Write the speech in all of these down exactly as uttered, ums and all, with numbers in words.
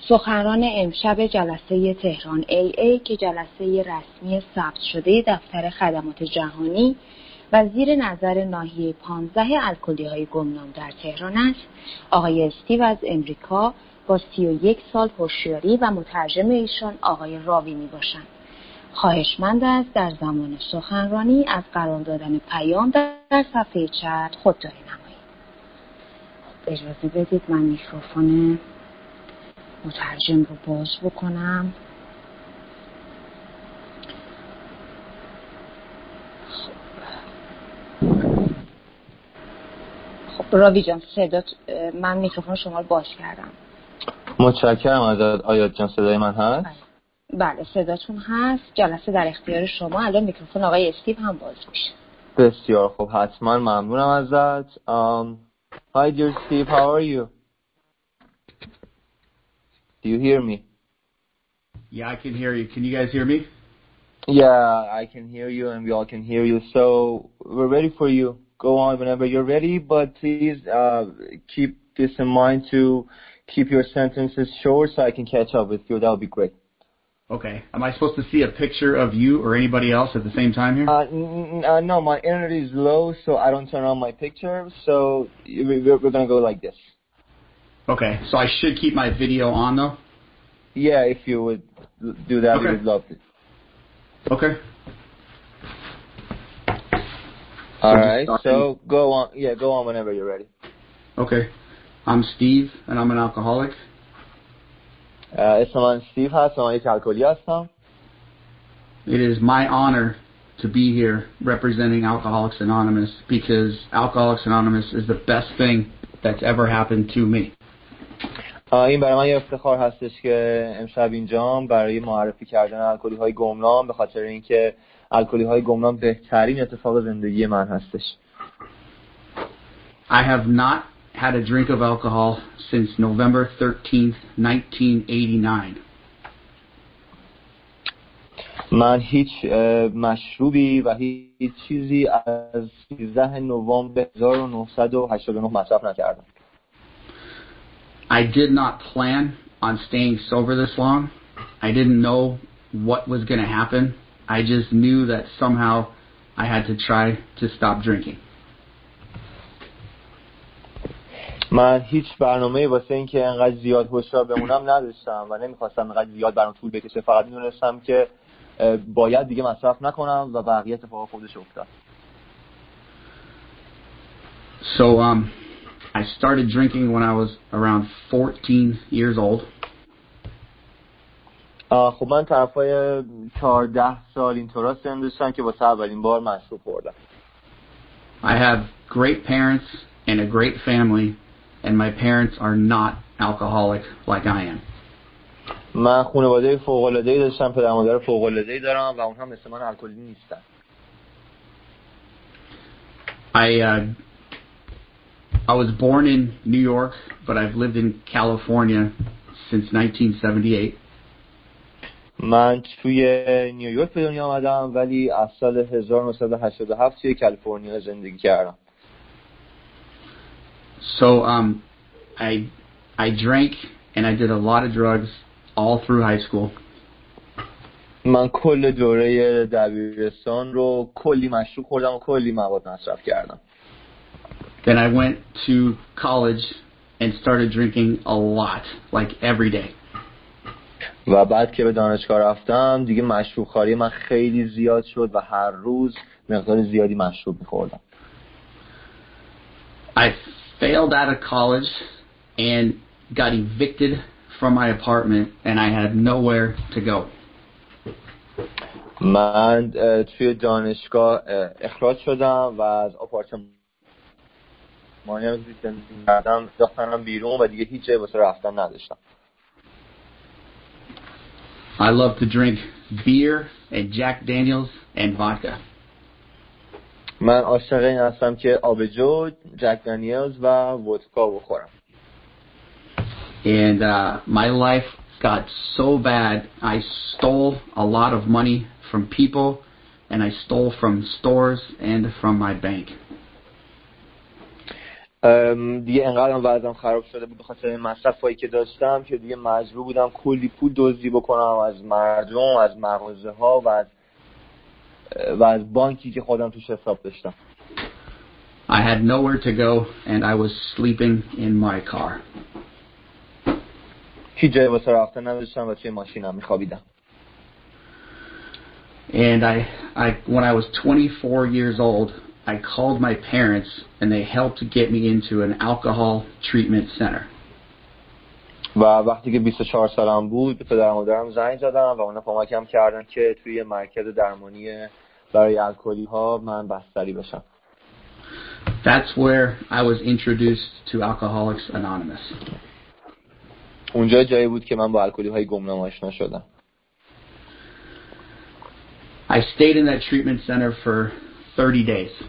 سخنران امشب جلسه تهران ای ای که جلسه رسمی ثبت شده دفتر خدمات جهانی و زیر نظر ناحیه پانزده الکلی‌های گمنام در تهران است، آقای استیو از امریکا با سی و یک سال هوشیاری و مترجم ایشان آقای راوی می باشند. خواهشمند است در زمان سخنرانی از قرار دادن پیام در صفحه چت خودداری نمایید. اجازه بدید من میکروفون مترجم رو باز بکنم. خب راوی جان صدات، من میکروفون شما رو باز کردم. متشکرم ازت. آیات جان صدای من هست؟ بله, بله صداتون هست. جلسه در اختیار شما. الان میکروفون آقای استیو هم باز میشه. بسیار خوب، حتما ممنونم ازت. um, Hi dear Steve, how are you? Do you hear me? Yeah, I can hear you. Can you guys hear me? Yeah, I can hear you and we all can hear you. So we're ready for you. Go on whenever you're ready, but please uh, keep this in mind to keep your sentences short so I can catch up with you. That would be great. Okay. Am I supposed to see a picture of you or anybody else at the same time here? Uh, n- uh, no, my internet is low, so I don't turn on my picture. So we're, we're going to go like this. Okay. So I should keep my video on, though? Yeah, if you would do that, okay. we would love it. Okay. All so right. So go on. Yeah, go on whenever you're ready. Okay. I'm Steve, and I'm an alcoholic. اسم من استیو هست و من یک الکلی هستم. It is my honor to be here representing Alcoholics Anonymous because Alcoholics Anonymous is the best thing that's ever happened to me. این برای من یه افتخار هستش که امشب اینجام برای معرفی کردن الکلی های گمنام، به خاطر اینکه الکلی های گمنام بهترین اتفاق زندگی من هستش. I have not had a drink of alcohol since November thirteenth, nineteen eighty-nine. من هیچ مشروبی و هیچ چیزی از سیزده نوامبر هزار و نهصد و هشتاد و نه مصرف نکردم. I did not plan on staying sober this long. I didn't know what was going to happen. I just knew that somehow I had to try to stop drinking. من هیچ برنامه‌ای واسه این که انقدر زیاد هوشیار بمونم نداشتم و نمیخواستم انقدر زیاد برام طول بکشه. فقط میدونستم که باید دیگه مصرف نکنم و بقیه اتفاق خودش افتاد. So um I started drinking when I was around fourteen years old. خب من طرفای چهارده سال اینطورا سن داشتم که واسه اولین بار مشروب خوردم. I have great parents and a great family and my parents are not alcoholic like I am. من خانواده فوق‌العاده‌ای داشتم، پدر مادر فوق‌العاده‌ای دارم و اونها مثل من الکلی نیستن. I uh, I was born in New York, but I've lived in California since nineteen seventy-eight. من توی نیویورک به دنیا آمدم ولی از سال هزار و نهصد و هشتاد و هفت توی کالیفرنیا زندگی کردم. So um I I drank and I did a lot of drugs all through high school. من کل دوره دبیرستان رو کلی مشروب خوردم و کلی مواد مصرف کردم. Then I went to college and started drinking a lot, like every day. و بعد که به دانشگاه رفتم دیگه مشروب خوری من خیلی زیاد شد و هر روز مقدار زیادی مشروب می‌خوردم. I failed out of college and got evicted from my apartment and I had nowhere to go. من توی دانشگاه اخراج شدم و از آپارتمانی زندگی کردم داختنم بیرون و دیگه هیچ جایی واسه رفتن نداشتم. I love to drink beer and Jack Daniels and vodka. من عاشق این هستم که آبجو، جک دانیلز و ودکا بخورم. And uh, my life got so bad, I stole a lot of money from people and I stole from stores and from my bank. دیگه انقدرم وضعم خراب شده بود به خاطر مصرفایی که داشتم که دیگه مجبور بودم کلی پول دزدی بکنم از مردم، از مغازه ها و از و از بانکی که خودم توش حساب داشتم. I had nowhere to go and I was sleeping in my car. هیچ جایی واسه رفتن نداشتم و توی ماشینم میخوابیدم. And I, I, when I was twenty-four years old, I called my parents and they helped get me into an alcohol treatment center. و وقتی که بیست و چهار سالم بود به پدر مادرم زنگ زدم و اونا کمکم کردن که توی مرکز درمانی برای الکلی ها من بستری بشم. That's where I was introduced to Alcoholics Anonymous. اونجا جایی بود که من با الکلی های گمنام آشنا شدم. I stayed in that treatment center for thirty days.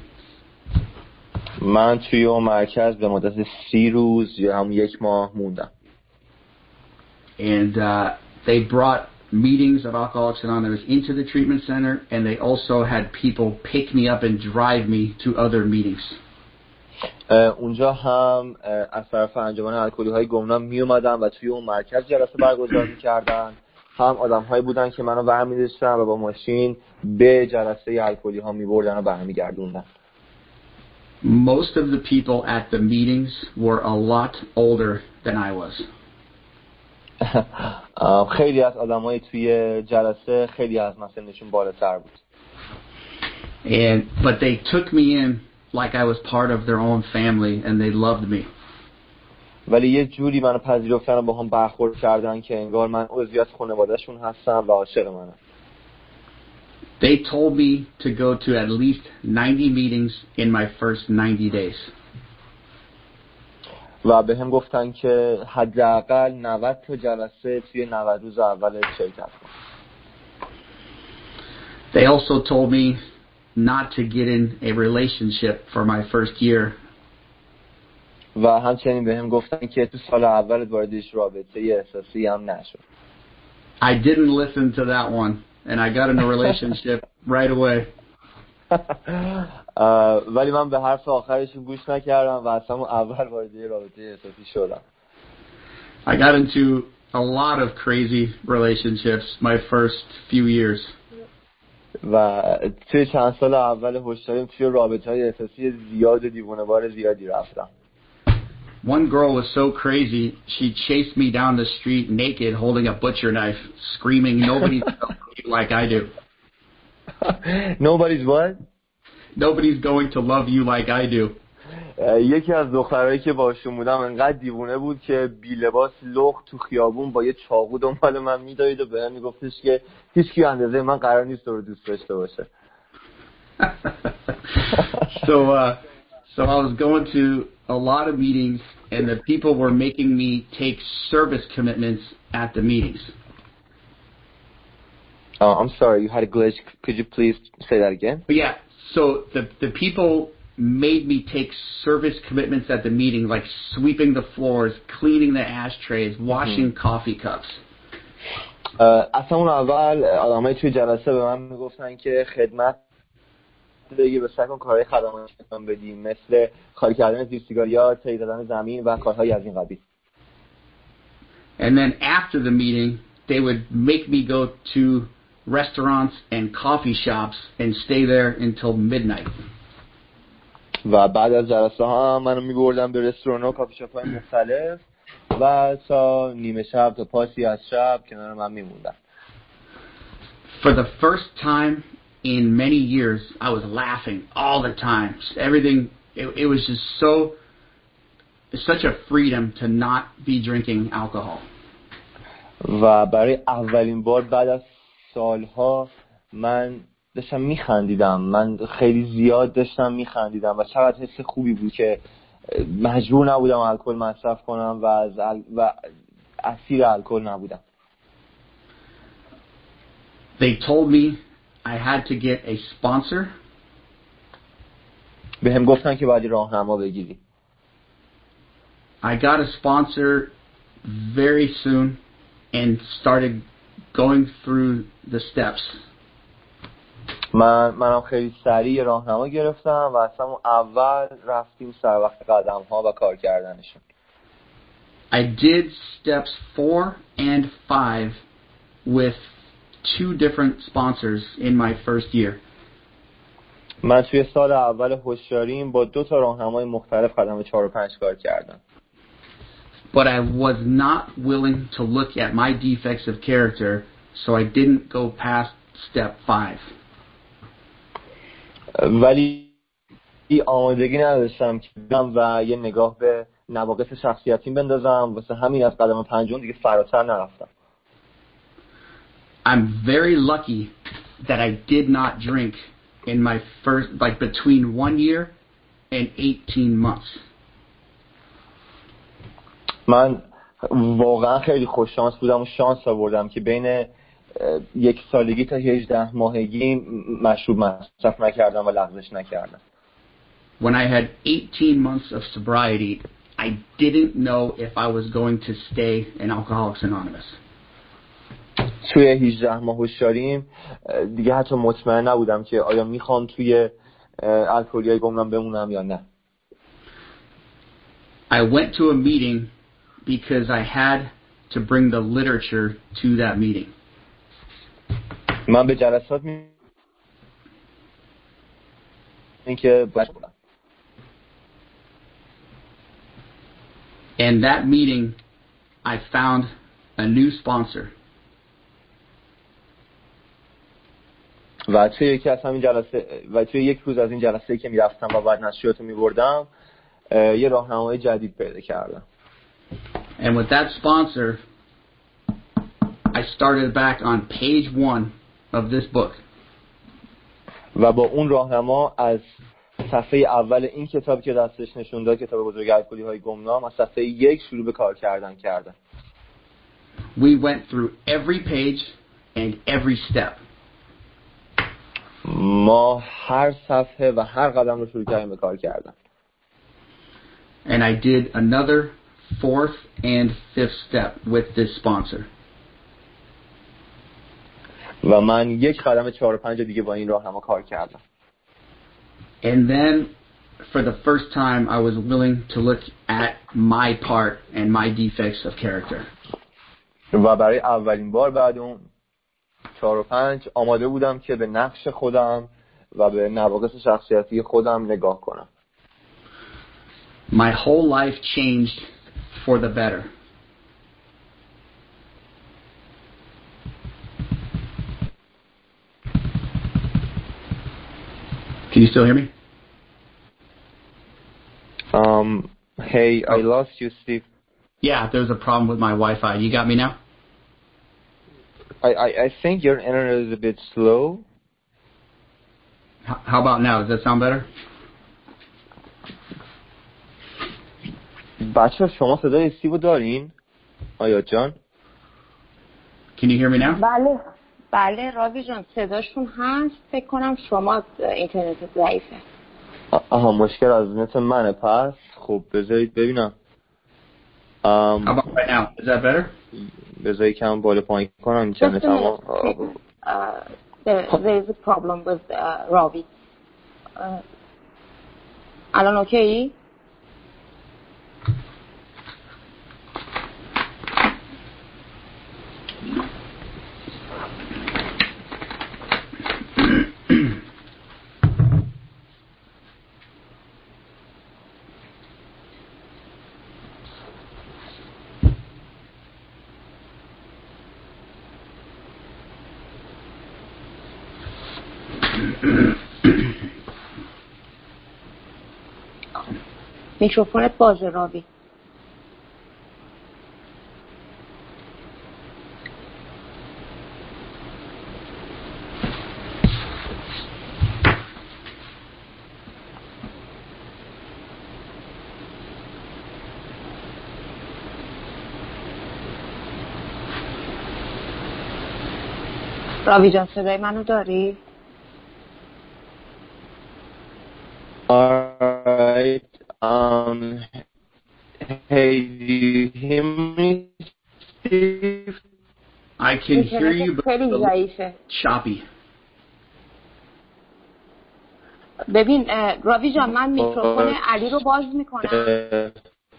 من توی اون مرکز به مدت سی روز یا هم یک ماه موندم. And uh, they brought meetings of Alcoholics Anonymous into the treatment center, and they also had people pick me up and drive me to other meetings. اونجا هم از طرف انجمن الکلی های گمنام می اومدن و توی اون مرکز جلسه برگزار می‌کردن. هم آدم‌هایی بودن که منو برمی‌داشتن و با ماشین به جلسه الکلی ها می‌بردن و برمیگردوندن. Most of the people at the meetings were a lot older than I was. خیلی از آدمای توی جلسه خیلی از من سنشون بالاتر بود. And but they took me in like I was part of their own family and they loved me. ولی یه جوری منو پذیرفتن و با هم برخورد کردن که انگار من عضوی از خانواده‌شون هستم و عاشق منم. They told me to go to at least ninety meetings in my first ninety days. و به هم گفتن که حداقل نود تا جلسه توی نود روز اول شرکت کنم. They also told me not to get in a relationship for my first year. و همچنین به هم گفتن که تو سال اول وارد رابطه احساسی هم نشو. I didn't listen to that one and I got in a relationship right away. ولی من به حرف آخرش گوش نکردم و اصلا اول وارد رابطه احساسی شدم. I got into a lot of crazy relationships my first few years. و توی چند سال اول هشداریم توی رابطه‌های احساسی زیاد و دیوانه‌وار زیادی رفتم. One girl was so crazy, she chased me down the street naked holding a butcher knife, screaming, "Nobody's going to love you like I do." Nobody's what? Nobody's going to love you like I do. یکی از دخترایی که باشون بودم انقدر دیوونه بود که بی لباس لخت تو خیابون با یه چاقو دنبال من میدوید و بهم میگفتش که هیچ کی اندازه من قرار نیست تو رو دوست داشته باشه. so uh so I was going to a lot of meetings and the people were making me take service commitments at the meetings. Oh, I'm sorry, you had a glitch. Could you please say that again? But yeah, so the the people made me take service commitments at the meeting, like sweeping the floors, cleaning the ashtrays, washing mm-hmm. coffee cups. اصلا اون اول آدمای توی جلسه به من میگفتن که خدمت دیگه به سکن کارهای خدماتی انجام بدیم، مثل خالی کردن زیر سیگاریا، تی دادن زمین و کارهای از این قبیل. And then after the meeting, they would make me go to restaurants and coffee shops and stay there until midnight. و بعد از جلسه ها منو میبردن به رستوران و کافی شاپ های مختلف و تا نیمه شب تا پاسی از شب کنار من میموندن. For the first time in many years, I was laughing all the time. Everything, it, it was just so, such a freedom to not be drinking alcohol. و برای اولین بار بعد از سالها من داشتم میخندیدم. من خیلی زیاد داشتم میخندیدم و چقدر حس خوبی بود که مجبور نبودم الکل مصرف کنم و از ال... و اسیر الکل نبودم. They told me I had to get a sponsor. بهم گفتن که باید راهنما بگیری. I got a sponsor very soon and started going through the steps. من منم خیلی سریع راهنما گرفتم و اصلا اول رفتیم سر وقت قدم ها و کار کردنشون. I did steps four and five with two different sponsors in my first year. من توی سال اول هوشیاریم با دو تا راهنمای مختلف قدم چهار و پنج کار کردم. But I was not willing to look at my defects of character, so I didn't go past step five. ولی آمادگی نداشتم که برم و یه نگاه به نواقص شخصیتیم بندازم، واسه همین از قدم پنجم دیگه فراتر نرفتم. I'm very lucky that I did not drink in my first, like between one year and eighteen months. من واقعا خیلی خوش شانس بودم و شانس آوردم که بین یک سالگی تا هجده ماهگی مشروب مصرف نکردم و لغزش نکردم. When I had eighteen months of sobriety, I didn't know if I was going to stay in Alcoholics Anonymous. توی هجده ماه هوشیاریم دیگه حتی مطمئن نبودم که آیا میخوام توی الکلیای گمنام بمونم یا نه. I went to a meeting because I had to bring the literature to that meeting. من به جلسات می اینکه باید بودم. In that meeting, I found a new sponsor. و توی یکی از همین جلسه و توی یک روز از این جلسه‌ای که میرفتم و بعد نشریاتو میبردم یه راهنمای جدید پیدا کردم. And with that sponsor, I started back on page one of this book. و با اون راهنما از صفحه اول این کتاب که دستش نشون داد، کتاب بزرگ الکلی‌های گمنام، از صفحه یک شروع به کار کردن کردم. We went through every page and every step. ما هر صفحه و هر قدم رو شروع کردیم به کار کردن. And I did another fourth and fifth step with this sponsor. و من یک قدم چهار و پنج دیگه با این راهنما کار کردم. And then for the first time I was willing to look at my part and my defects of character. و برای اولین بار بعد اون چهار و پنج آماده بودم که به نقش خودم و به نواقص شخصیتی خودم نگاه کنم. My whole life changed for the better. Can you still hear me? Um, hey, I lost you, Steve. Yeah, there's a problem with my Wi-Fi. You got me now? I, I, I think your internet is a bit slow. H- how about now? Does that sound better? بچه شما صدای استیو دارین؟ آیا جان؟ Can you hear me now? بله بله راوی جان صداشون هست. فکر کنم شما اینترنت ضعیفه. آها مشکل از نت منه. پس خب بذارید ببینم. How about right now? Is that better? بذارید کم بالا پایین کنم اینترنت اما there is a problem with uh, راوی. uh, الان اوکی؟ میکروفونت بازه راوی. راوی جان صدای منو داری؟ Alright, um, hey, do you hear me, Steve? I can hear you, but it's a little choppy. ببین راوی جان من میکروفون علی رو باز میکنم.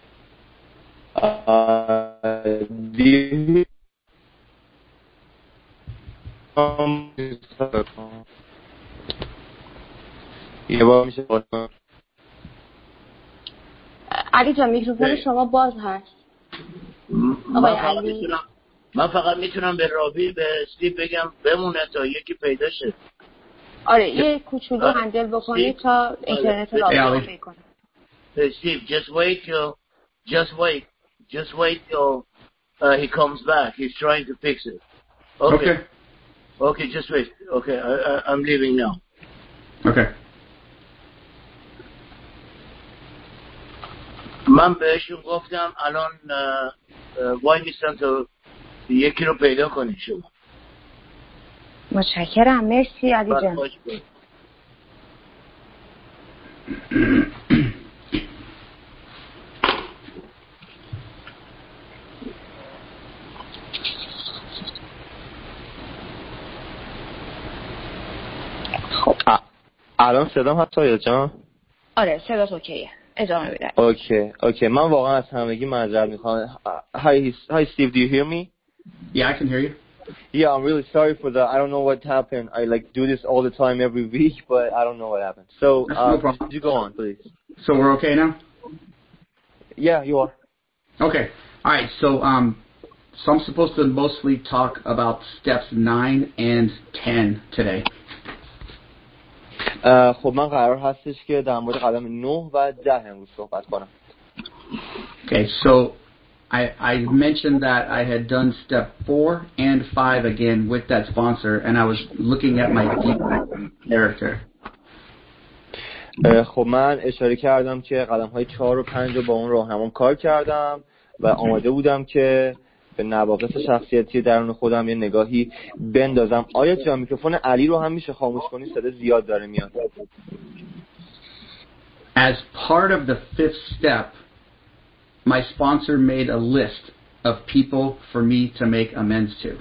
یه بار میشه علی جان میکروفون شما باز هست. آقای علی من فقط میتونم به راوی به استیو بگم بمونه تا یکی پیدا شه. آره یه کوچولو هندل بکنی تا اینترنت راوی رو بکنه. Steve, just wait till, just wait, just wait till uh, he comes back. He's trying to fix it. Okay. Okay, okay just wait. Okay, I, I, I'm leaving now. Okay. من بهشون گفتم الان وای میستم تا یکی رو پیدا کنید شما. متشکرم. مرسی علی جان. خب الان صدام هست سایه جان؟ آره صدات اوکیه. ادامه بده. اوکی اوکی من واقعا از همگی معذرت میخوام. Hi hi Steve, do you hear me? Yeah, I can hear you. Yeah, I'm really sorry for that. I don't know what happened. I like do this all the time every week, but I don't know what happened. So, That's uh, no problem. could you go on, please? So we're okay now? Yeah, you are. Okay. All right. So, um, so I'm supposed to mostly talk about steps nine and ten today. خب من قرار هستش که در مورد قدم نه و ده امروز صحبت کنم. Okay, so I I mentioned that I had done step four and five again with that sponsor, and I was looking at my character. خب من اشاره کردم که قدم های چهار و پنج رو با اون راهنمام کار کردم و آماده بودم که به نواقص شخصیتی درون خودم یه نگاهی بندازم. آیا جا میکروفون علی رو هم میشه خاموش کنی؟ صدا زیاد داره میاد. As part of the fifth step, my sponsor made a list of people for me to make amends to.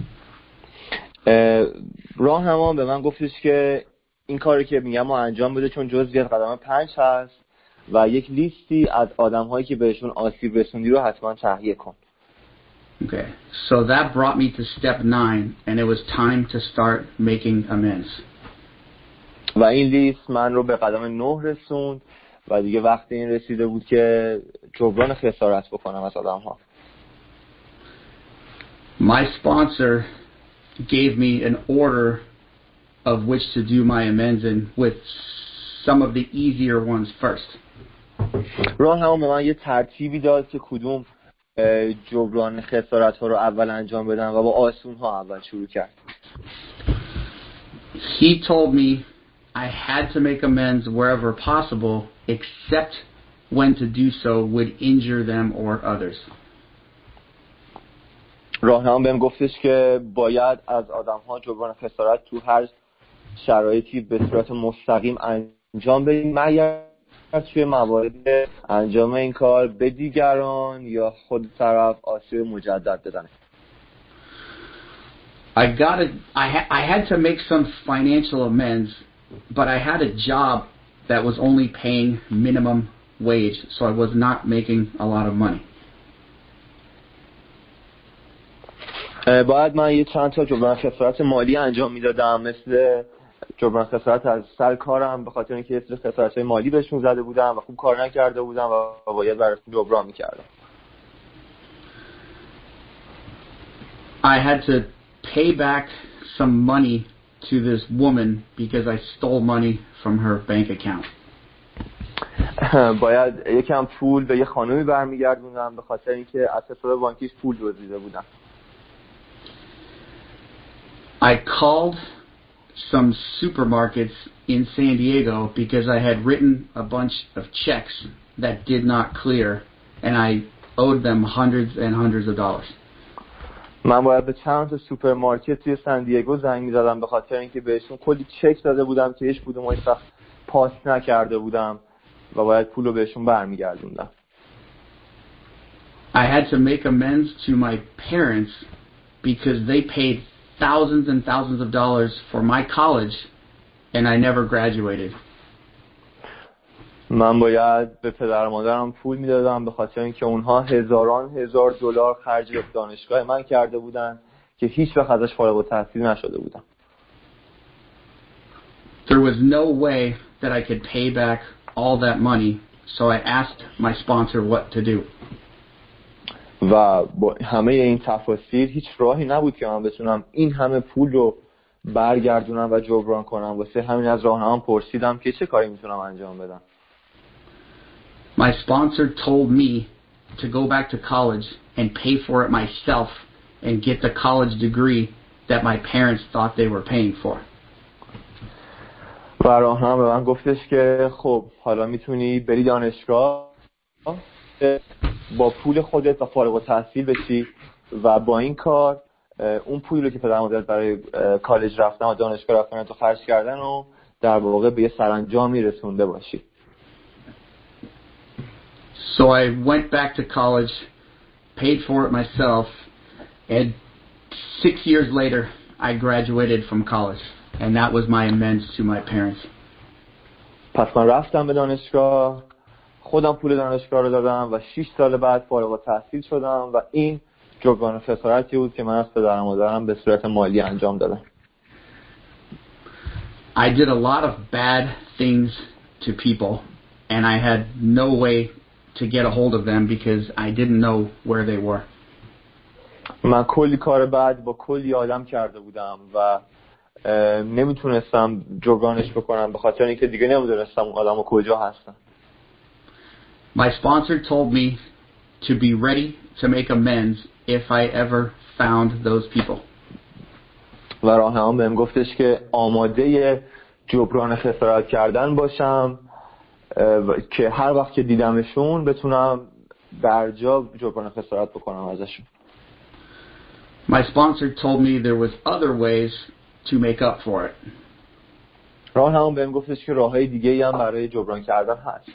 راهنمام به من گفتش که این کاری که میگم رو انجام بده چون جزئی از قدم پنج هست و یک لیستی از آدم‌هایی که بهشون آسیب رسوندی رو حتما تهیه کن. Okay, so that brought me to step nine, and it was time to start making amends. و این لیست من رو به قدم نه رسوند و دیگه وقت این رسیده بود که جبران خسارت بکنم از آدم‌ها. My sponsor gave me an order of which to do my amends in, with some of the easier ones first. راهنمام به من یه ترتیبی داد که کدوم جبران خسارت ها رو اول انجام بدم و با آسون ها اول شروع کرد. He told me I had to make amends wherever possible, except when to do so would injure them or others. راهنمام بهم گفتش که باید از آدم ها جبران خسارت تو هر شرایطی به صورت مستقیم انجام بدیم مگر توی موارد انجام این کار به دیگران یا خود طرف آسیب مجدد بزنه. I got it. I, ha- I had to make some financial amends, but I had a job that was only paying minimum wage, so I was not making a lot of money. باید من یه چند تا جبران خسارت مالی انجام میدادم، مثل جبران خسارت از سر کارم به خاطر اینکه یه سری خسارت‌های مالی بهشون زده بودم و خوب کار نکرده بودم و باید براشون جبران میکردم. I had to pay back some money to this woman because I stole money from her bank account. باید یکم پول به یه خانومی برمیگردونم به خاطر اینکه از حساب بانکیش پول دزدیده بودم. I called some supermarkets in San Diego because I had written a bunch of checks that did not clear and I owed them hundreds and hundreds of dollars. من باید به چند تا سوپرمارکت توی سن دیگو زنگ می‌زدم به خاطر اینکه بهشون کلی چک داده بودم که هیچ کدوم هیچ وقت پاس نکرده بودم و باید پولو بهشون برمیگردوندم. I had to make amends to my parents because they paid thousands and thousands of dollars for my college and I never graduated. من باید به پدر و مادرم پول میدادم به خاطر اینکه اونها هزاران هزار دلار خرج دانشگاه من کرده بودن که هیچ وقت ازش فارغ التحصیل نشده بودم. There was no way that I could pay back all that money, so I asked my sponsor what to do. و با همه این تفاصیل هیچ راهی نبود که من بتونم این همه پول رو برگردونم و جبران کنم. واسه همین از راهنمام پرسیدم که چه کاری میتونم انجام بدم. My sponsor told me to go back to college and pay for it myself and get the college degree that my parents thought they were paying for. و راهنمام به من گفتش که خب حالا میتونی بری دانشگاه با پول خودت و فارغ التحصیل بشی و با این کار اون پولی رو که پدر مادرت برای کالج رفتن و دانشگاه رفتن تو خرج کردن و در واقع به یه سرانجامی رسونده باشی. So I went back to college, paid for it myself, and six years later I graduated from college, and that was my amends to my parents. پس من رفتم به دانشگاه، خودم پول دانشگاه رو دادم و شش سال بعد فارغ التحصیل شدم و این جبران خسارتی بود که من از پدر و مادرم به صورت مالی انجام دادم. I did a lot of bad things to people, and I had no way to get a hold of them because I didn't know where they were. من کلی کار بد با کلی آدم کرده بودم و نمیتونستم جبرانش بکنم به خاطر اینکه دیگه نمیدونستم اون آدم‌ها کجا هستن. My sponsor told me to be ready to make amends if I ever found those people. و راهنمام بهم گفتش که آماده جبران خسارت کردن باشم که هر وقت که دیدمشون بتونم در جا جبران خسارت بکنم ازشون. My sponsor told me there was other ways to make up for it. راهنمام بهم گفتش که راههای دیگه‌ای هم برای جبران کردن هست.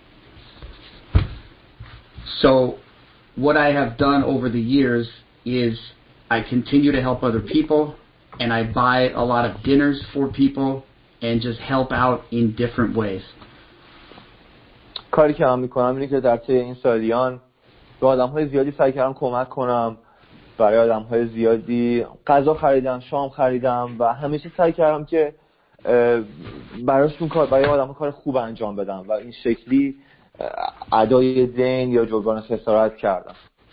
So what I have done over the years is I continue to help other people and I buy a lot of dinners for people and just help out in different ways. کاری که من میکنم اینه که در طی این سالیان به آدم‌های زیادی سعی کردم کمک کنم. برای آدم‌های زیادی غذا خریدم، شام خریدم و همیشه سعی کردم که براشون کار برای آدم‌ها کار خوب انجام بدم و این شکلی ادای دین یا جبران خسارت کردم.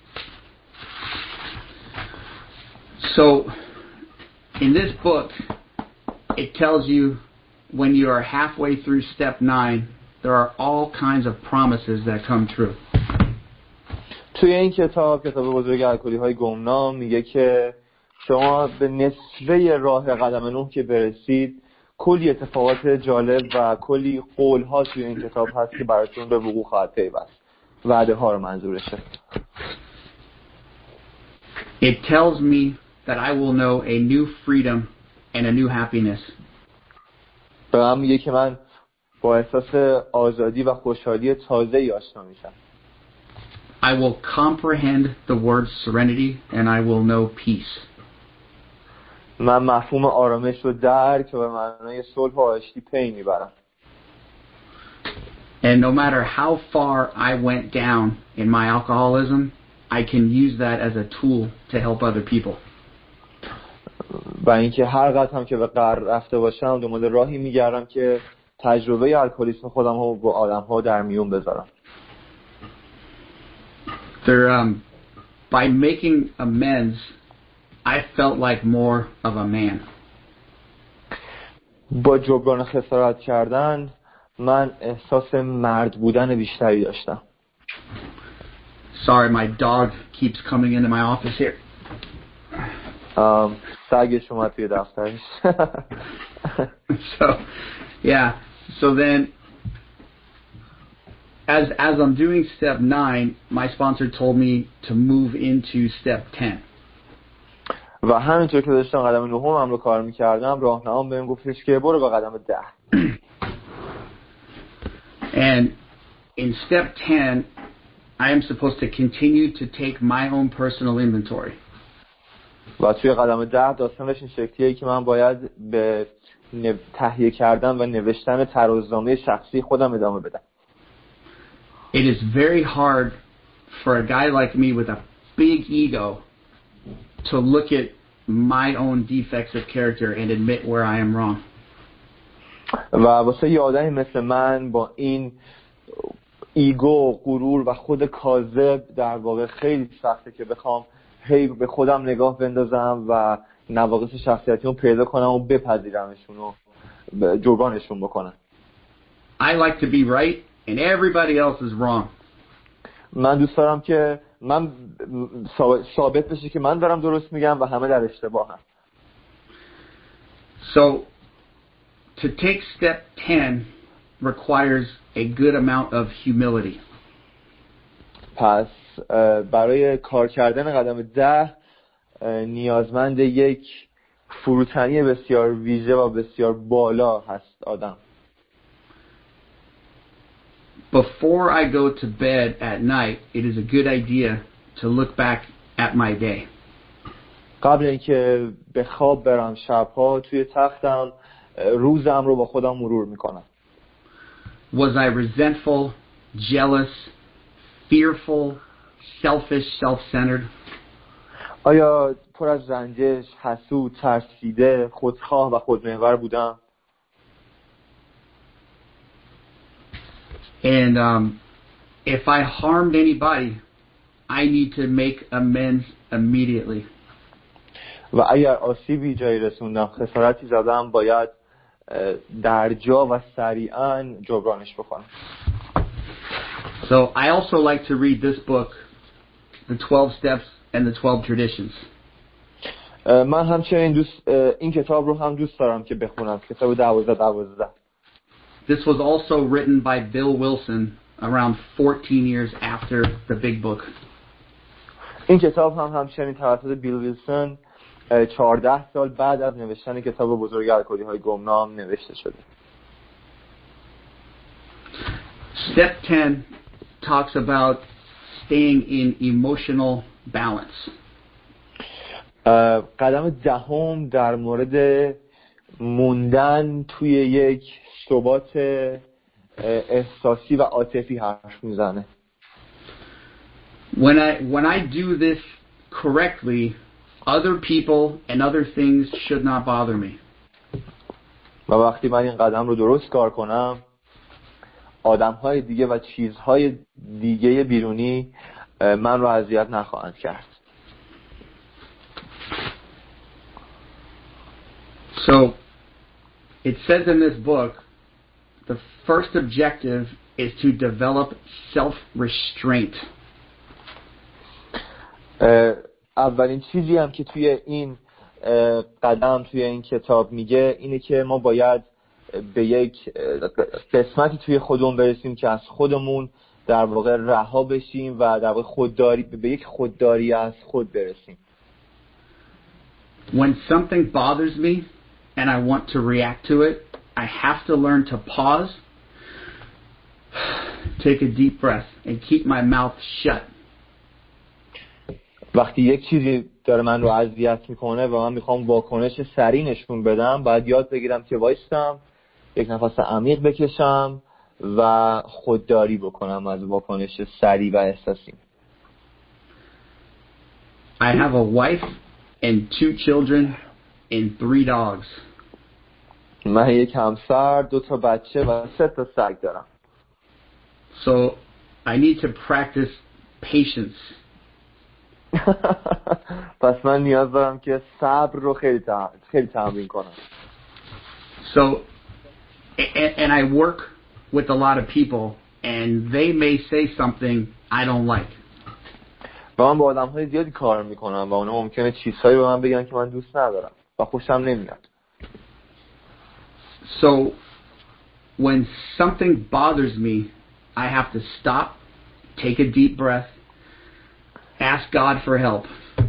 So in this book it tells you when you are halfway through step nine there are all kinds of promises that come true. توی این کتاب کتاب بزرگ الکلی‌های گمنام میگه که شما به نصفه راه قدم نه که برسید کلی اتفاقات جالب و کلی قول‌ها توی این کتاب هست که براتون به وقوع خواهد پیوست. وعده ها رو منظورشه. It tells me that I will know a new freedom and a new happiness. به من میگه که من با احساس آزادی و خوشحالی تازه‌ای آشنا میشم. I will comprehend the word serenity and I will know peace. من مفهوم آرامش رو درک و به معنای صلح و آشتی پی میبرم. And no matter how far I went down in my alcoholism, I can use that as a tool to help other people. و اینکه هر قدر هم که به قهر رفته باشم دنبال راهی میگردم که تجربه الکلیسم خودم رو با آدم‌ها در میون بذارم. There, um, by making amends, I felt like more of a man. با جبران خسارت کردن من احساس مرد بودن بیشتری داشتم. Sorry, my dog keeps coming into my office here. Um, سگش اومد توی دفترش. So, yeah. So then, as as I'm doing step nine, my sponsor told me to move into step ten. و همینطور که داشتم قدم نهم رو کار میکردم راهنمام بهم گفتش که برو به قدم ده. And in step ten, I am supposed to continue to take my own personal inventory. و توی قدم ده داستانش این شکلیه که من باید به تهیه کردن و نوشتن ترازنامه شخصی خودم ادامه بدم. it is very hard for a guy like me with a big ego to look at my own defects of character and admit where I am wrong. و واسه یه آدمی مثل من با این ایگو، غرور و خود کاذب در واقع خیلی سخته که بخوام هی به خودم نگاه بندازم و نواقص شخصیتیمو پیدا کنم و بپذیرمشون و جبرانشون بکنم. I like to be right and everybody else is wrong. من دوست دارم که من ثابت بشه که من دارم درست میگم و همه در اشتباهم. So to take step ten requires a good amount of humility. پس برای کار کردن قدم ده نیازمند یک فروتنی بسیار ویژه و بسیار بالا هست آدم. Before I go to bed at night, it is a good idea to look back at my day. قبل اینکه به خواب برم شبها توی تختم روزم رو با خودم مرور میکنم. Was I resentful, jealous, fearful, selfish, self-centered? آیا پر از رنجش، حسود، ترسیده، خودخواه و خودمحور بودم؟ And um, if I harmed anybody, I need to make amends immediately. و اگر آسیبی جایی رسوندم، خسارتی زدم، باید در جا و سریعاً جبرانش بکنم. So I also like to read this book, The twelve Steps and the twelve Traditions. من همچنین دوست این کتاب رو هم دوست دارم که بخونم، کتاب دوازده دوازده. This was also written by Bill Wilson around fourteen years after the big book. این کتاب هم همچنین توسط بیل ویلسون چهارده سال بعد از نوشتن کتاب بزرگ الکلی‌های گمنام نوشته شده. Step ten talks about staying in emotional balance. قدم دهم در مورد موندن توی یک ثبات احساسی و عاطفی حرف میزنه. When I when I do this correctly, other people and other things should not bother me. و وقتی من این قدم رو درست کار کنم، آدم‌های دیگه و چیزهای دیگه بیرونی من رو اذیت نخواهند کرد. So it says in this book, the first objective is to develop self-restraint. اولین چیزی هم که توی این قدم توی این کتاب میگه اینه که ما باید به یک قسمتی توی خودمون برسیم که از خودمون در واقع رها بشیم و در واقع خودداری به یک خودداری از خود برسیم. When something bothers me and I want to react to it, I have to learn to pause, take a deep breath and keep my mouth shut. وقتی یک چیزی داره من رو اذیت میکنه و من میخوام واکنش سریع نشون بدم، باید یاد بگیرم که وایستم، یک نفس عمیق بکشم و خودداری بکنم از واکنش سریع و احساسی. I have a wife and two children and three dogs. من یک همسر، دو تا بچه و سه تا سگ دارم. So I need to practice patience. پس من نیاز دارم که صبر رو خیلی تا... خیلی تمرین کنم. So and, and I work with a lot of people and they may say something I don't like. و من با آدم‌های زیادی کار میکنم و اونا ممکنه چیزهایی به من بگن که من دوست ندارم و خوشم نمیاد. So when something bothers me, I have to stop, take a deep breath, ask God for help.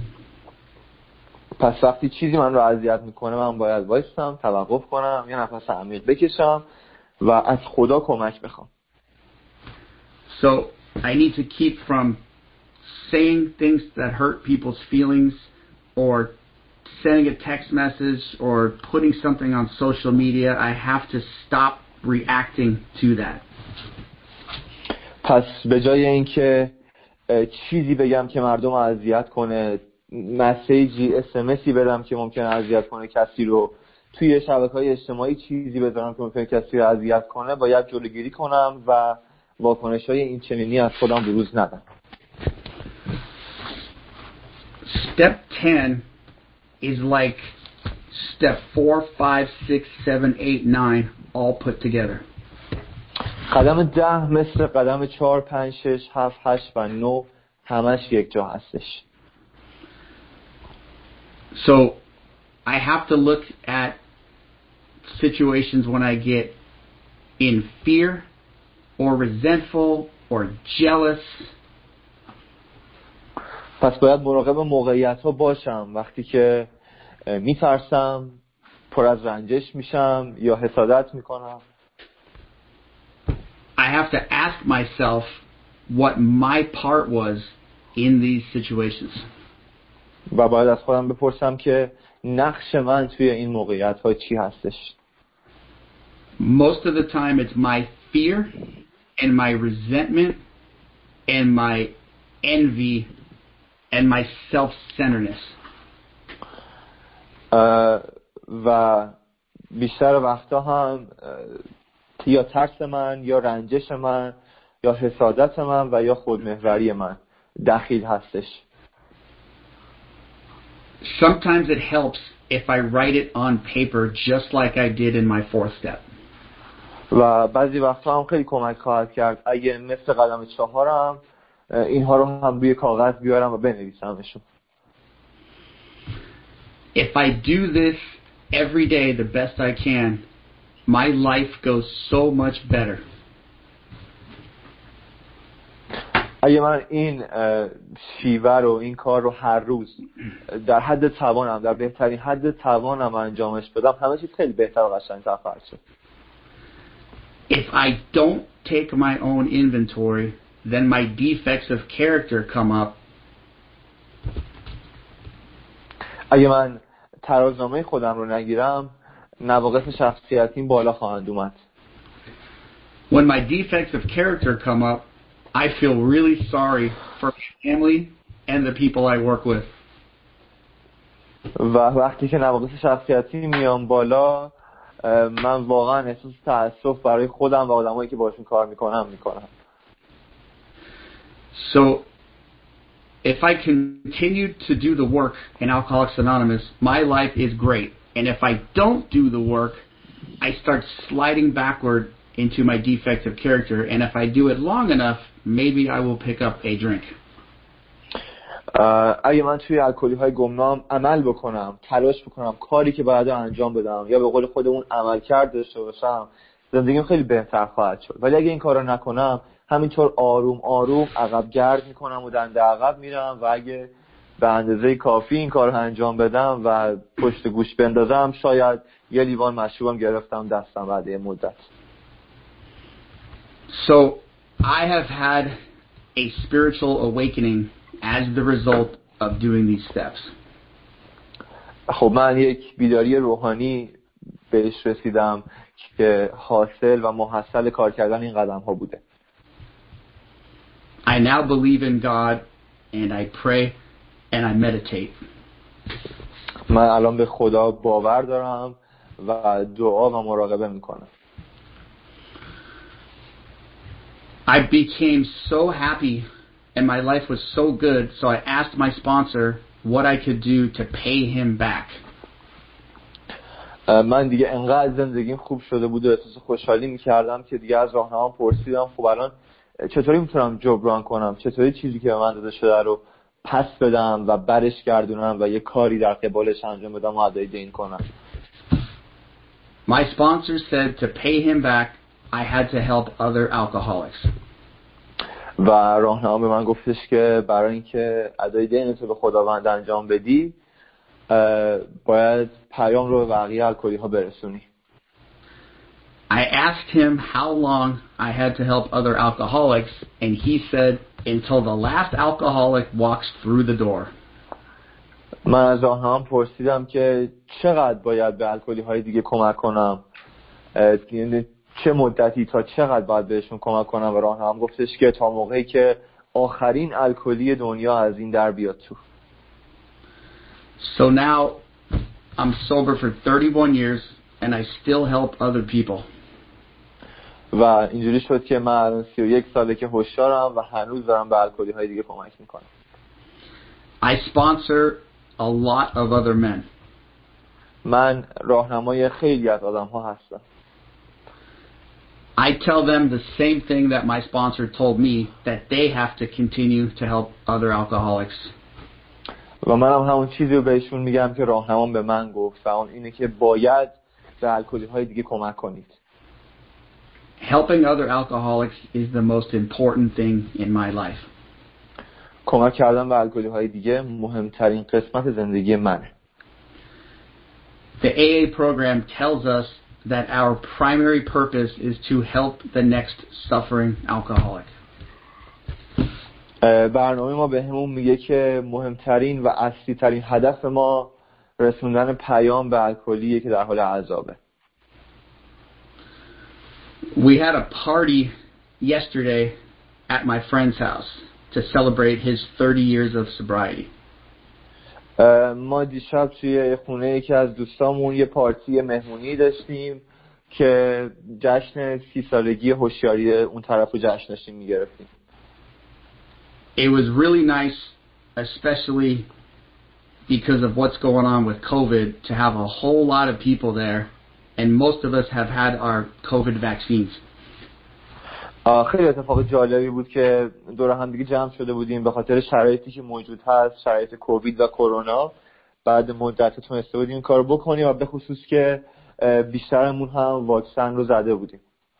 پس وقتی چیزی من رو اذیت میکنه من باید وایستم، توقف کنم، یه نفس عمیق بکشم و از خدا کمک بخوام. So I need to keep from saying things that hurt people's feelings or sending a text message or putting something on social media. I have to stop reacting to that. پس به جای اینکه چیزی بگم که مردم رو اذیت کنه، مسیجی اس ام اسی بدم که ممکنه اذیت کنه کسی رو، توی شبکه‌های اجتماعی چیزی بذارم که ممکنه کسی رو اذیت کنه، باید جلوگیری کنم و واکنش‌های این چنینی از خودم بروز ندم. Step ten is like step four, five, six, seven, eight, nine all put together. قدم ده مثل قدم چهار، پنج، شش، هفت، هشت و نه همش یک جا هستش. So I have to look at situations when I get in fear or resentful or jealous. پس باید مراقب موقعیت‌ها باشم وقتی که میترسم، پر از رنجش میشم یا حسادت میکنم. I have to ask myself what my part was in these situations. و باید از خودم بپرسم که نقش من توی این موقعیت‌ها چی هستش. Most of the time it's my fear and my resentment and my envy and my self-centeredness. و بیشتر وقتا هم یا ترس من یا رنجش من یا حسادت من و یا خودمحوری من دخیل هستش. Sometimes it helps if I write it on paper just like I did in my fourth step. و بعضی وقتا هم خیلی کمک خواهد کرد اگه مثل قدم چهارم اینها رو هم روی کاغذ بیارم و بنویسمشون. If I do this every day the best I can, my life goes so much better. اگه من این شیوه رو، این کار رو هر روز در حد توانم، در بهترین حد توانم انجامش بدم، همه چیز خیلی بهتر و قشنگ‌تر خواهد شد. If I don't take my own inventory, then my defects of character come up. اگه من ترازنامه خودم رو نگیرم، نواقص شخصیتیم بالا خواهند اومد. When my defects of character come up, I feel really sorry for my family and the people I work with. و وقتی که نواقص شخصیتی میام بالا، من واقعا احساس تأسف برای خودم و آدمایی که باشون کار میکنم میکنم. So if I continue to do the work in Alcoholics Anonymous, my life is great. And if I don't do the work, I start sliding backward into my defects of character. And if I do it long enough, maybe I will pick up a drink. اگه من توی الکلی های گمنام عمل بکنم، تلاش بکنم، کاری که باید انجام بدم یا به قول خودمون عمل کرد داشته باشم، زندگیم خیلی بهتر خواهد شد. ولی اگه این کارو نکنم، همینطور آروم آروم عقب گرد میکنم و دنده عقب میرم و اگه به اندازه کافی این کارو انجام بدم و پشت گوش بندازم، شاید یه لیوان مشروبم گرفتم دستم بعد یه مدت. So I have had a spiritual awakening as the result of doing these steps. خب من یک بیداری روحانی بهش رسیدم که حاصل و محصل کار کردن این قدم ها بوده. I now believe in God and I pray and I meditate. من الان به خدا باور دارم و دعا و مراقبه میکنم. I became so happy and my life was so good, so I asked my sponsor what I could do to pay him back. من دیگه انقدر زندگیم خوب شده بود و احساس خوشحالی میکردم که دیگه از راهنمام پرسیدم خب الان چطوری میتونم جبران کنم، چطوری چیزی که به من داده شده رو پس بدم و برش گردونم و یه کاری در قبالش انجام بدم و ادای دین کنم. My sponsor said to pay him back I had to help other alcoholics. و راهنما به من گفتش که برای اینکه ادای دین تو به خداوند انجام بدی باید پیام رو به بقیه الکلی ها برسونی. I asked him how long I had to help other alcoholics and he said until the last alcoholic walks through the door. من از راهنما پرسیدم که چقدر باید به الکلی های دیگه کمک کنم چه مدتی تا چقدر باید بهشون کمک کنم و راهنمام گفتش که تا موقعی که آخرین الکلی دنیا از این در بیاد تو. So now I'm sober for thirty-one years and I still help other people. و اینجوری شد که من الان سی و یک ساله که هوشیارم و هنوز دارم به الکلی های دیگه کمک میکنم. I sponsor a lot of other men. من راهنمای خیلی از آدم ها هستم. I tell them the same thing that my sponsor told me, that they have to continue to help other alcoholics. و من هم همون چیزی رو بهشون میگم که راهنمام به من گفت و اون اینه که باید به الکلی های دیگه کمک کنید. Helping other alcoholics is the most important thing in my life. کمک کردن به الکلی های دیگه مهمترین قسمت زندگی منه. The A A program tells us that our primary purpose is to help the next suffering alcoholic. برنامه ما به همون میگه که مهمترین و اصلی ترین هدف ما رسوندن پیام به الکلیه که در حال عذابه. We had a party yesterday at my friend's house to celebrate his thirty years of sobriety. ما دیشب توی خونه یکی از دوستامون یه پارتی مهمونی داشتیم که جشن سی سالگی هوشیاری اون طرفو جشن داشتیم میگرفتیم. It was really nice, especially because of what's going on with COVID, to have a whole lot of people there, and most of us have had our COVID vaccines. خیلی اتفاق جالبی بود که دور هم دیگه جمع شده بودیم به خاطر شرایطی که موجود هست، شرایط کووید و کرونا. بعد مدت تونسته بودیم این کارو بکنیم و به خصوص که بیشترمون هم واکسن رو زده بودیم.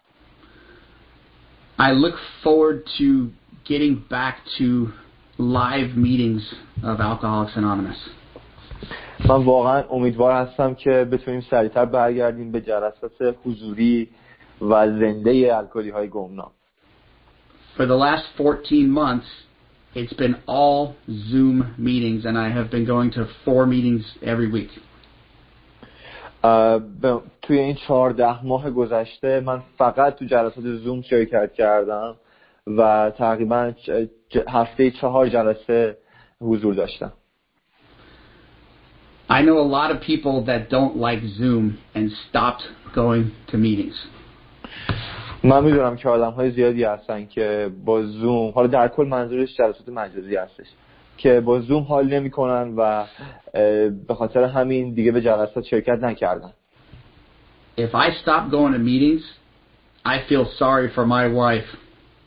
I look forward to getting back to live meetings of Alcoholics Anonymous. من واقعا امیدوار هستم که بتونیم سریعتر برگردیم به جلسات حضوری و زنده الکلی های گمنام. For the last fourteen months, it's been all Zoom meetings, and I have been going to four meetings every week. توی این چهارده ماه گذشته من فقط تو جلسات زوم شرکت کردم و تقریبا هفته چهار جلسه حضور داشتم. I know a lot of people that don't like Zoom and stopped going to meetings. من میدونم که آدم‌های زیادی هستن که با زوم، حالا در کل منظورش جلسات مجازی هستش، که با زوم حال نمی‌کنن و به خاطر همین دیگه به جلسات شرکت نکردن. If I stop going to meetings, I feel sorry for my wife.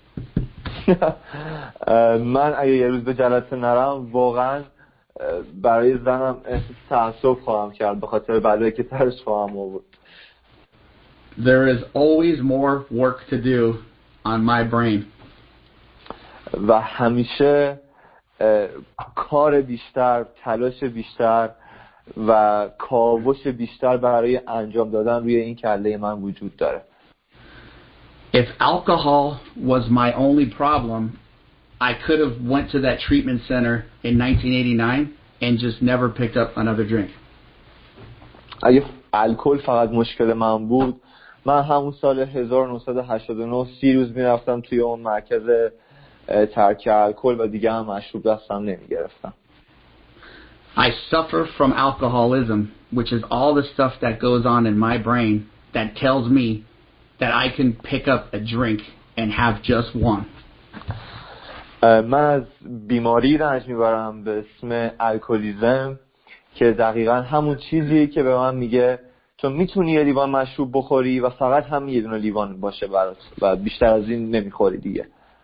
من اگه یه روز به جلسه نرم واقعا برای زنم احساس تعصب خواهم کرد به خاطر بلایی که سرش خواهم آورد. There is always more work to do on my brain. و همیشه کار بیشتر، تلاش بیشتر و کاوش بیشتر برای انجام دادن روی این کله من وجود داره. If alcohol was my only problem, I could have went to that treatment center in nineteen eighty-nine and just never picked up another drink. اگه الکل فقط مشکل من بود، من همون سال هزار و نهصد و هشتاد و نه سی روز میرفتم توی اون مرکز ترک الکل و دیگه هم مشروب دستم نمیگرفتم. I suffer from alcoholism, which is all the stuff that goes on in my brain that tells me that I can pick up a drink and have just one. من از بیماری رنج میبرم به اسم الکلیزم که دقیقاً همون چیزیه که به من میگه تو میتونی یه لیوان مشروب بخوری و فقط هم یه دونه لیوان باشه برات و بیشتر از این نمیخوری دیگه.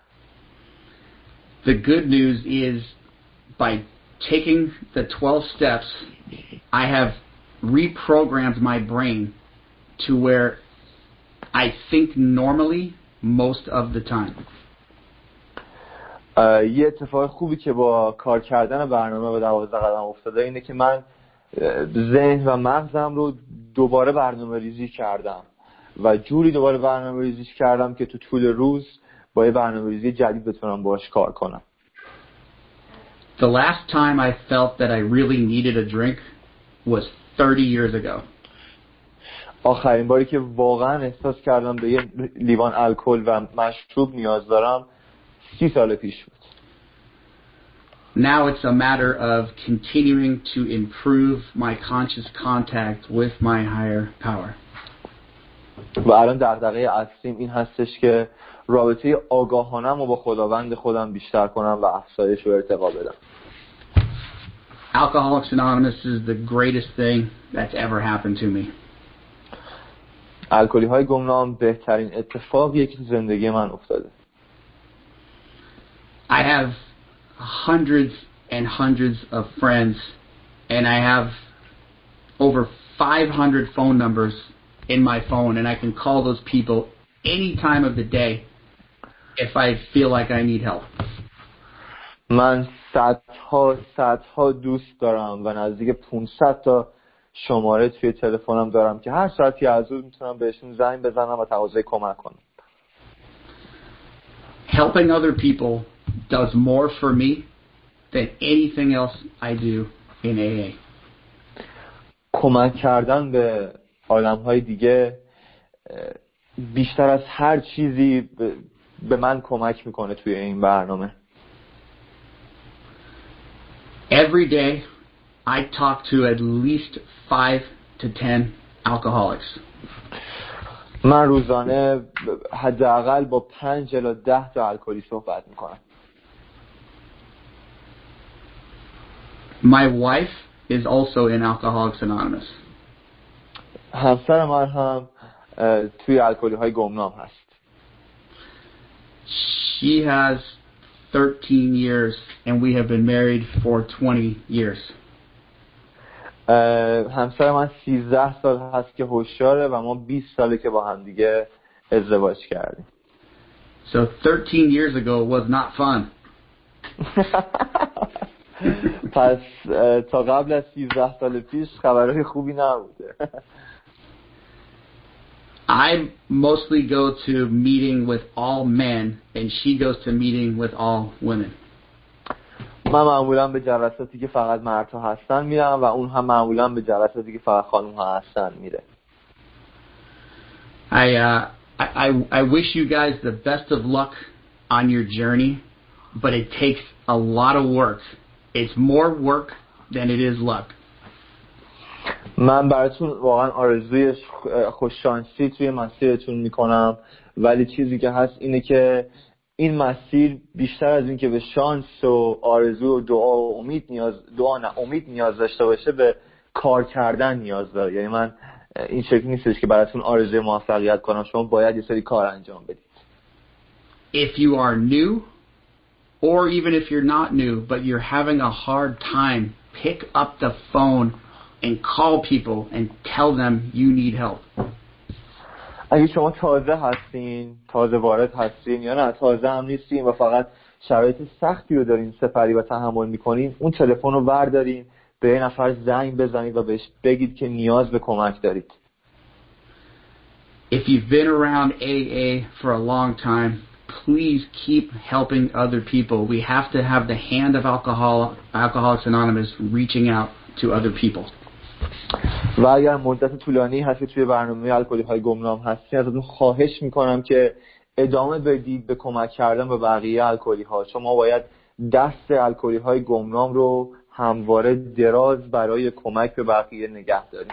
The good news is by taking the twelve steps, I have reprogrammed my brain to where I think normally most of the time. یه اتفاق خوبی که با کار کردن برنامه و دوازده قدم افتاده اینه که من ذهن و مغزم رو دوباره برنامه ریزی کردم و جوری دوباره برنامه ریزی کردم که تو طول روز با یه برنامه ریزی جدید بتونم باهاش کار کنم. The last time I felt that I really needed a drink was thirty years ago. آخرین باری که واقعا احساس کردم به یه لیوان الکل و مشروب نیاز دارم سی سال پیش بود. Now it's a matter of continuing to improve my conscious contact with my higher power. و الان دغدغه اصلیم این هستش که رابطه آگاهانم رو با خداوند خودم بیشتر کنم و افزایش و ارتقا بدم. Alcoholics Anonymous is the greatest thing that's ever happened to me. الکلی های گمنام بهترین اتفاقیه که تو زندگی من افتاده. I have hundreds and hundreds of friends and I have over five hundred phone numbers in my phone and I can call those people any time of the day if I feel like I need help. من صدها صدها دوست دارم و نزدیک پانصد تا شماره توی تلفنم دارم که هر ساعتی از اون میتونم بهشون زنگ بزنم و تقاضای کمک کنم. Helping other people does more for me than anything else I do in A A. کمک کردن به آدم‌های دیگه بیشتر از هر چیزی به من کمک میکنه توی این برنامه. Every day I talk to at least five to ten alcoholics. من روزانه حداقل با پنج الی ده تا الکلی صحبت میکنم. My wife is also in Alcoholics Anonymous. همسر من هم توی الکلی های گمنام هست. She has thirteen years and we have been married for twenty years. همسر من سیزده سال هست که هوشیاره و ما بیست ساله که با هم دیگه ازدواج کردیم. So thirteen years ago was not fun. پس تا قبل از سیزده سال پیش خبرهای خوبی نبوده. I mostly go to meeting with all men and she goes to meeting with all women. من معمولا به جلساتی که فقط مردها هستن میرم و اون هم معمولا به جلساتی که فقط خانم ها هستن میره. I, uh, I, I wish you guys the best of luck on your journey, but it takes a lot of work. It's more work than it is luck. من براتون واقعا آرزوی خوششانسی توی مسیرتون میکنم، ولی چیزی که هست اینه که این مسیر بیشتر از این که به شانس و آرزو و دعا و امید نیاز دعا نه امید نیاز داشته باشه، به کار کردن نیاز داره. یعنی من این شکلی نیستش که براتون آرزوی موفقیت کنم، شما باید یه سری کار انجام بدید. If you are new or even if you're not new but you're having a hard time, pick up the phone and call people and tell them you need help. اگه شما تازه هستین، تازه وارد هستین یا نه تازه هم نیستین و فقط شرایط سختی رو دارین سپری و تحمل میکنین، اون تلفن رو بردارین، به یه نفر زنگ بزنید و بهش بگید که نیاز به کمک دارید. If you've been around A A for a long time, please keep helping other people. We have to have the hand of alcohol, Alcoholics Anonymous reaching out to other people. و اگر مدت طولانی هست که توی برنامه الکلی های گمنام هستین، ازتون خواهش میکنم که ادامه بدید به کمک کردن به بقیه الکلی ها. شما باید دست الکلی های گمنام رو همواره دراز برای کمک به بقیه نگه دارید.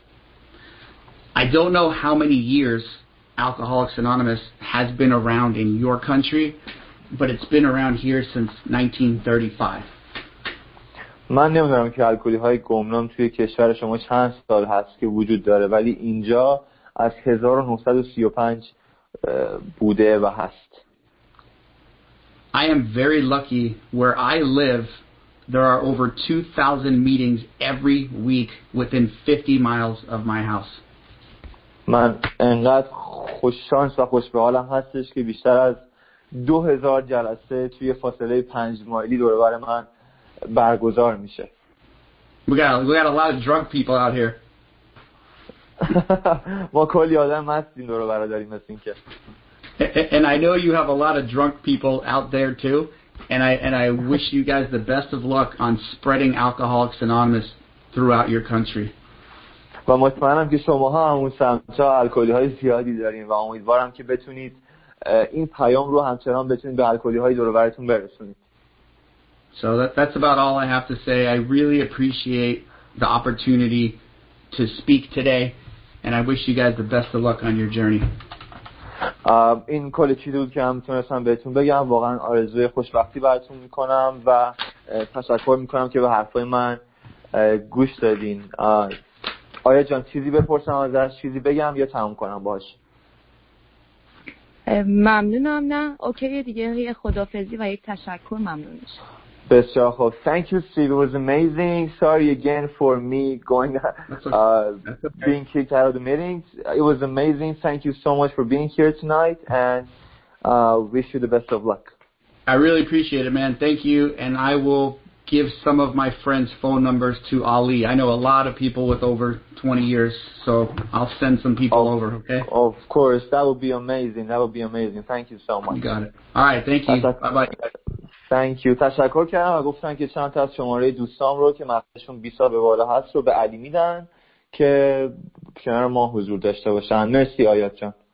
I don't know how many years Alcoholics Anonymous has been around in your country, but it's been around here since nineteen thirty-five. من نمیدونم که الکلی های گمنام توی کشور شما چند سال هست که وجود داره، ولی اینجا از هزار و نهصد و سی و پنج بوده و هست. I am very lucky where I live. There are over two thousand meetings every week within fifty miles of my house. من انقدر خوششانس و خوشبحالم هستش که بیشتر از دو هزار جلسه توی فاصله پنج مایلی دور و بر من برگزار میشه. We got we got a lot of drunk people out here. ما کلی آدم مستیم دور و بر داریم مثل این که. And I know you have a lot of drunk people out there too. And I and I wish you guys the best of luck on spreading Alcoholics Anonymous throughout your country. و مطمئنم که شماها همون سمت‌ها الکلی‌های زیادی دارین و امیدوارم که بتونید این پیام رو همچنان بتونید به الکلی‌های دور و برتون برسونید. So that, that's about all I have to say. I really appreciate the opportunity to speak today, and I wish you guys the best of luck on your journey. این کل چیزی بود که هم میتونستم بهتون بگم. واقعا آرزوی خوشبختی براتون میکنم و تشکر میکنم که به حرفای من گوش دادین. آیا جان چیزی بپرسم ازش، چیزی بگم یا تمام کنم باش؟ ممنونم. نه اوکی دیگه، یه خدافظی و یک تشکر ممنون میشه. بسیار خوب. Thank you Steve, it was amazing. Sorry again for me going uh, being kicked out of the meetings. It was amazing. Thank you so much for being here tonight, and uh, wish you the best of luck. I really appreciate it, man. Thank you, and I will give some of my friends' phone numbers to Ali. I know a lot of people with over twenty years, so I'll send some people of, over, okay? Of course. That would be amazing. That would be amazing. Thank you so much. You got it. All right, thank you. Bye-bye. Thank you. تشکر کردم و گفتن که چند تا از شماره دوستام رو که مقصدشون بیست سال به بالا هست رو به علی میدن که کنار ما حضور داشته باشن. مرسی آیات جان.